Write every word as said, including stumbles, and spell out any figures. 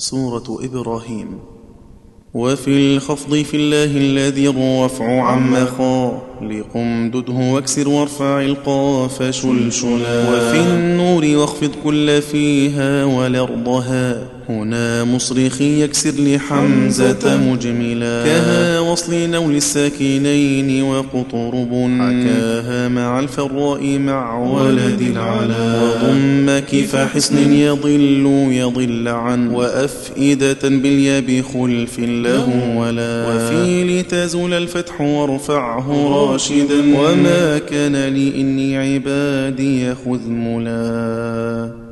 سورة إبراهيم. وفي الخفض في الله الذي الرفع عم خالق امدده واكسر وارفع القاف شلشلا. وفي النور واخفض كل فيها والأرضها هنا مصرخي يكسر لحمزة مجملا. كها وصل نول الساكنين وقطرب حكاها مع الفراء مع ولد العلا. وضم كيف حصن يضل يضل عن وأفئدة باليا بخلف له ولا. وفي لتزول الفتح وارفعه راشدا وما كان لي إني عبادي خذ ملا.